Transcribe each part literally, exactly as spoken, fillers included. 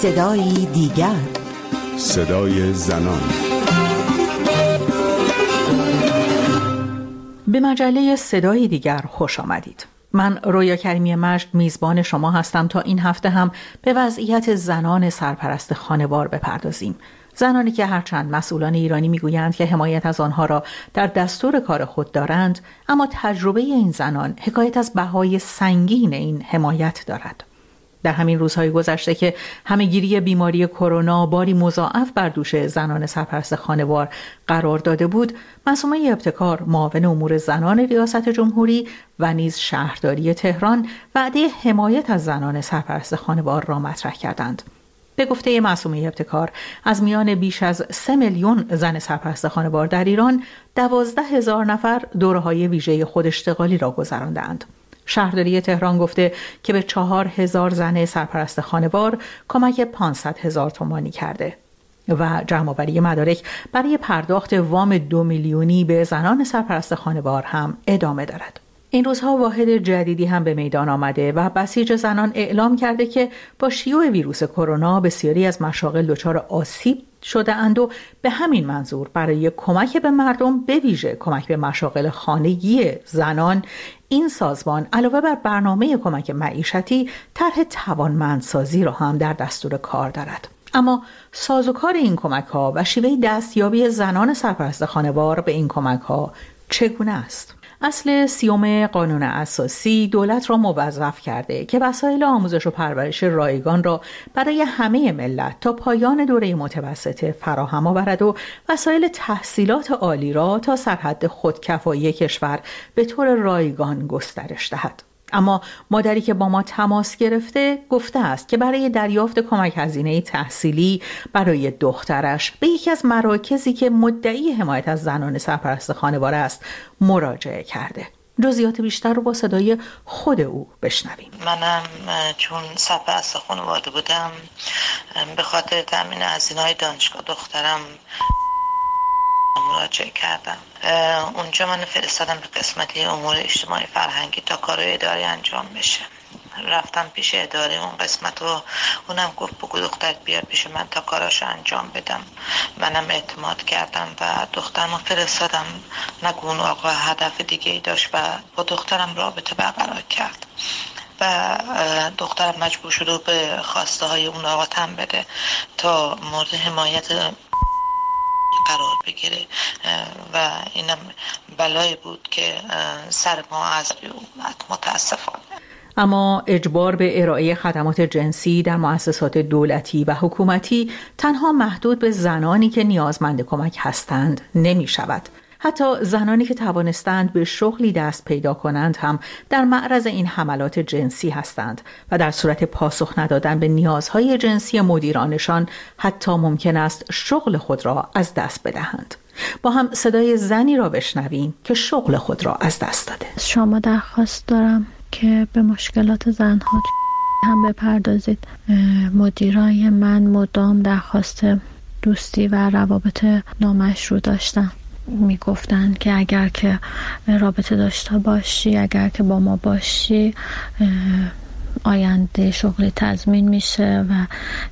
صدای دیگر، صدای زنان. به مجله صدای دیگر خوش آمدید. من رویا کریمی مجد میزبان شما هستم تا این هفته هم به وضعیت زنان سرپرست خانوار بپردازیم. زنانی که هرچند مسئولان ایرانی میگویند که حمایت از آنها را در دستور کار خود دارند، اما تجربه این زنان حکایت از بهای سنگین این حمایت دارد. در همین روزهای گذشته که همه‌گیری بیماری کرونا باری مضاعف بر دوش زنان سرپرست خانوار قرار داده بود، معصومه ابتکار، معاون امور زنان ریاست جمهوری و نیز شهرداری تهران وعده حمایت از زنان سرپرست خانوار را مطرح کردند. به گفته معصومه ابتکار، از میان بیش از سه میلیون زن سرپرست خانوار در ایران، دوازده هزار نفر دوره‌های ویژه خوداشتغالی را گذراندند. شهرداری تهران گفته که به چهار هزار زن سرپرست خانوار کمک پانصد هزار تومانی کرده و جمع‌آوری مدارک برای پرداخت وام دو میلیونی به زنان سرپرست خانوار هم ادامه دارد. این روزها واحد جدیدی هم به میدان آمده و بسیج زنان اعلام کرده که با شیوع ویروس کرونا بسیاری از مشاغل دچار آسیب شده اند و به همین منظور برای کمک به مردم، به ویژه کمک به مشاغل خانگی زنان، این سازمان علاوه بر برنامه کمک معیشتی طرح توانمندسازی را هم در دستور کار دارد. اما سازوکار این کمک ها و شیوه دستیابی زنان سرپرست خانوار به این کمک ها چگونه است؟ اصل سیوم قانون اساسی دولت را موظف کرده که وسایل آموزش و پرورش رایگان را برای همه ملت تا پایان دوره متوسطه فراهم آورد و وسایل تحصیلات عالی را تا سرحد خودکفایی کشور به طور رایگان گسترش دهد. اما مادری که با ما تماس گرفته گفته است که برای دریافت کمک هزینه تحصیلی برای دخترش به یکی از مراکزی که مدعی حمایت از زنان سرپرست خانوار است مراجعه کرده. جزئیات بیشتر رو با صدای خود او بشنویم. منم چون سرپرست خانواده بودم، به خاطر تامین هزینه‌های دانشگاه دخترم مراجعه کردم. اونجا من فرستادم به قسمتی امور اجتماعی فرهنگی تا کار اداری انجام بشه. رفتم پیش اداره اون قسمت و اونم گفت بگو دخترت بیار پیش من تا کاراشو انجام بدم. منم اعتماد کردم و دخترمو فرستادم. نگو اون آقا هدف دیگه ای داشت و با دخترم رابطه برقرار کرد و دخترم مجبور شد و به خواسته های اون آقا تن بده تا مورد حمایت قرار بگیره و اینم بلایی بود که سر ما از اومد متاسفانه. اما اجبار به ارائه خدمات جنسی در مؤسسات دولتی و حکومتی تنها محدود به زنانی که نیازمند کمک هستند نمی شود. حتی زنانی که توانستند به شغلی دست پیدا کنند هم در معرض این حملات جنسی هستند و در صورت پاسخ ندادن به نیازهای جنسی مدیرانشان حتی ممکن است شغل خود را از دست بدهند. با هم صدای زنی را بشنویم که شغل خود را از دست داده. شما درخواست دارم که به مشکلات زنها هم بپردازید. مدیرای من مدام درخواست دوستی و روابط نامشروع داشتن. می گفتن که اگر که رابطه داشته باشی، اگر که با ما باشی، آینده شغلی تضمین میشه و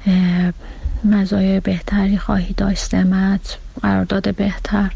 مزایای بهتری خواهی داشت، سمت، قرارداد بهتر.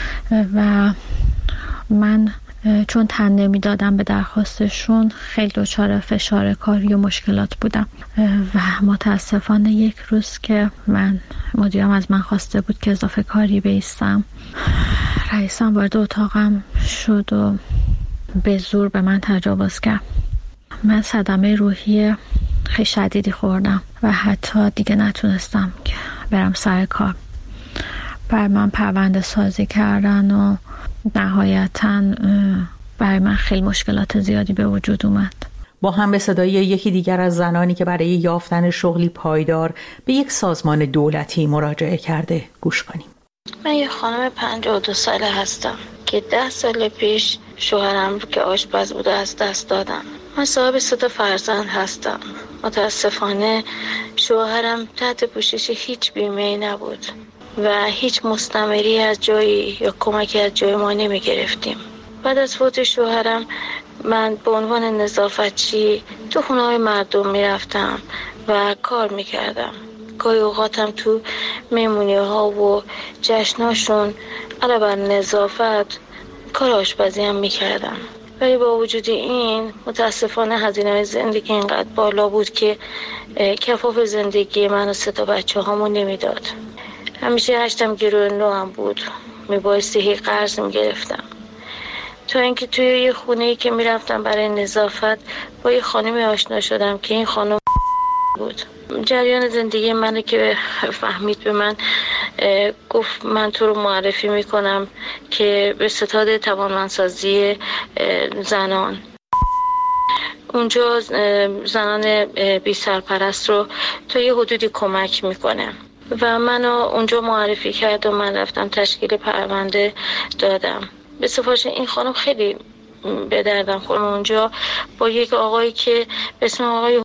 و من چون تن نمیدادم به درخواستشون، خیلی دچار فشار کاری و مشکلات بودم و متاسفانه یک روز که من مدیرم از من خواسته بود که اضافه کاری بیستم، رئیسم وارد اتاقم شد و به زور به من تجاوز کرد. من صدمه روحی خیلی شدیدی خوردم و حتی دیگه نتونستم که برم سر کار. بر من پرونده سازی کردن و نهایتاً برای من خیلی مشکلات زیادی به وجود اومد. با هم به صدای یکی دیگر از زنانی که برای یافتن شغلی پایدار به یک سازمان دولتی مراجعه کرده گوش کنیم. من یه خانم پنجاه و دو ساله هستم که ده سال پیش شوهرم رو که آشپز بوده از دست دادم. من صاحب سه تا فرزند هستم. متاسفانه شوهرم تحت پوشش هیچ بیمه‌ای نبود و هیچ مستمری از جایی یا کمکی از جای ما نمی گرفتیم. بعد از فوت شوهرم من به عنوان نظافتچی تو خونه‌های مردم می رفتم و کار میکردم. گاهی اوقاتم تو مهمونی ها و جشناشون علاوه بر نظافت کار آشپزی هم میکردم. ولی با وجود این متاسفانه هزینه زندگی اینقدر بالا بود که کفاف زندگی من و سه تا بچه هامو نمیداد. همیشه هشتم گروه نو هم بود، میبایستی هی قرض میگرفتم. تا اینکه توی یه خونه‌ای که میرفتم برای نظافت با یه خانمی آشنا شدم که این خانم بود. جریان زندگی منو که فهمید به من گفت من تو رو معرفی میکنم که به ستاد توانمندسازی زنان. اونجا زنان بی سرپرست رو تا یه حدودی کمک میکنه و منو اونجا معرفی کرد و من رفتم تشکیل پرونده دادم. به سفارش این خانم خیلی به دردم خورد. اونجا با یک آقایی که به اسم آقای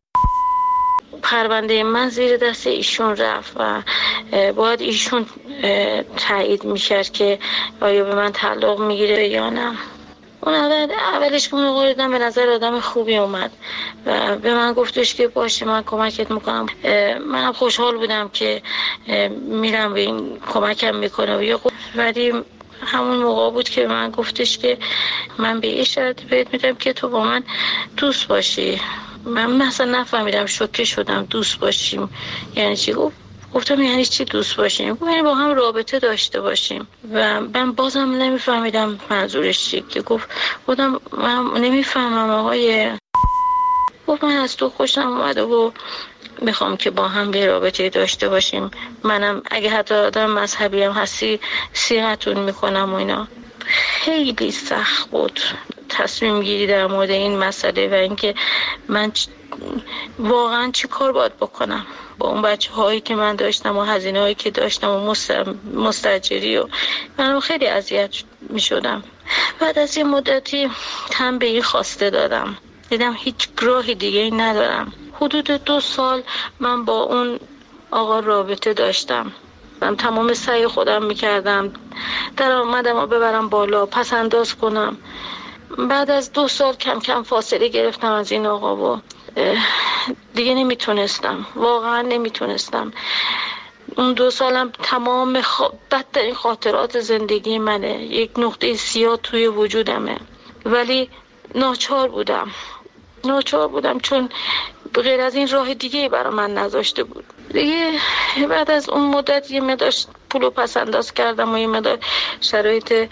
پرونده من زیر دست ایشون رفت و باید ایشون تایید میکرد که آیا به من تعلق میگیره یا نه. اون اول اولش که اون آقا دیدم به نظر آدم خوبی اومد و به من گفتش که باشه من کمکت میکنم. منم خوشحال بودم که میرم به این کمکم میکنه و یه ولی همون موقع بود که من گفتش که من به یه شرط بهت میدم که تو با من دوست باشی. من مثلا نفهمیدم، شوکه شدم. دوست باشیم یعنی چی؟ گفتم یعنی چی دوست باشیم؟ یعنی با هم رابطه داشته باشیم و من بازم نمیفهمیدم منظورش چی. که گفت بودم من نمیفهمم آقای. گفت من از تو خوشم اومده و میخوام که با هم به رابطه داشته باشیم. منم اگه حتی آدم مذهبی هم هستی صیغتون میکنم و اینا. خیلی سخت بود تصمیم گیری در مورد این مسئله و اینکه من چ... واقعا چی کار باید بکنم با اون بچه هایی که من داشتم و هزینه هایی که داشتم و مستر... مستاجری و منم خیلی اذیت می شدم. بعد از یه مدتی تن به این خواسته دادم، دیدم هیچ راهی دیگه ای ندارم. حدود دو سال من با اون آقا رابطه داشتم. من تمام سعی خودم میکردم درآمدم رو ببرم بالا، پس انداز کنم. بعد از دو سال کم کم فاصله گرفتم از این آقا و دیگه نمیتونستم، واقعا نمیتونستم. اون دو سالم تمام خ... بدترین خاطرات زندگی منه. یک نقطه سیاه توی وجودمه، ولی ناچار بودم ناچار بودم چون غیر از این راه دیگه برای من نذاشته بود دیگه. بعد از اون مدت یه مقدار پولو پس انداز کردم و یه مقدار شرایط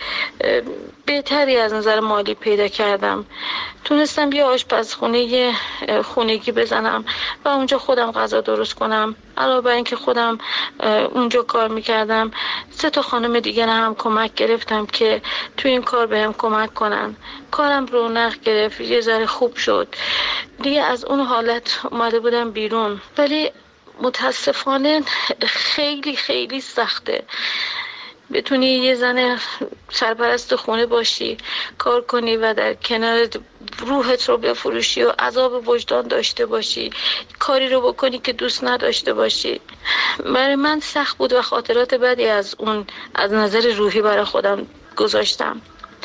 بهتری از نظر مالی پیدا کردم. تونستم یه آشپزخونه یه خونگی بزنم و اونجا خودم غذا درست کنم. علاوه بر اینکه خودم اونجا کار میکردم، سه تا خانم دیگر هم کمک گرفتم که تو این کار بهم کمک کنن. کارم رونق گرفت، یه ذره خوب شد دیگه. از اون حالت اومده بودم بیرون، ولی متاسفانه خیلی خیلی سخته بتونی یه زن سرپرست خونه باشی، کار کنی و در کنار روحت رو بفروشی و عذاب وجدان داشته باشی، کاری رو بکنی که دوست نداشته باشی. برای من سخت بود و خاطرات بدی از اون از نظر روحی برای خودم گذاشتم،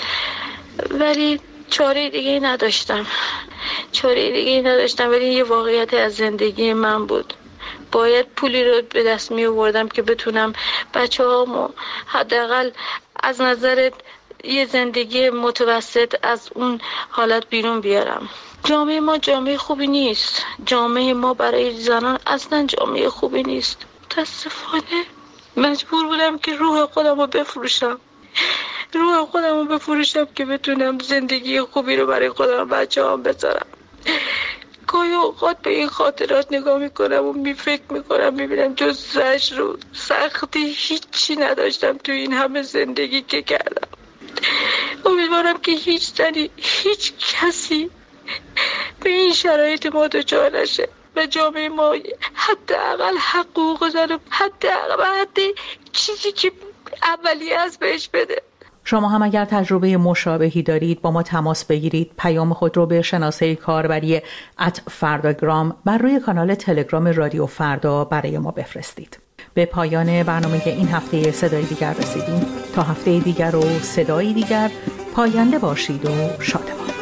ولی چاره دیگه نداشتم چاره دیگه نداشتم ولی یه واقعیت از زندگی من بود. باید پولی رو به دست می آوردم که بتونم بچه هامو حداقل از نظر یه زندگی متوسط از اون حالت بیرون بیارم. جامعه ما جامعه خوبی نیست. جامعه ما برای زنان اصلا جامعه خوبی نیست. متاسفانه مجبور بودم که روح خودم رو بفروشم روح خودم رو بفروشم که بتونم زندگی خوبی رو برای خودم و بچه هم بذارم. گاهی اوقات به این خاطرات نگاه میکنم و می فکر میکنم میبینم جز زجر و سختی هیچی نداشتم تو این همه زندگی که کردم. امیدوارم که هیچ زنی هیچ کسی به این شرایط ما دچار نشه و جامعه ما حداقل حقوق زن حداقل حد چیزی که اولیه از بهش بده. شما هم اگر تجربه مشابهی دارید با ما تماس بگیرید. پیام خود رو به شناسه کاربری ات فرداگرام بر روی کانال تلگرام رادیو فردا برای ما بفرستید. به پایان برنامه این هفته صدای دیگر رسیدیم. تا هفته دیگر و صدای دیگر، پاینده باشید و شادمان.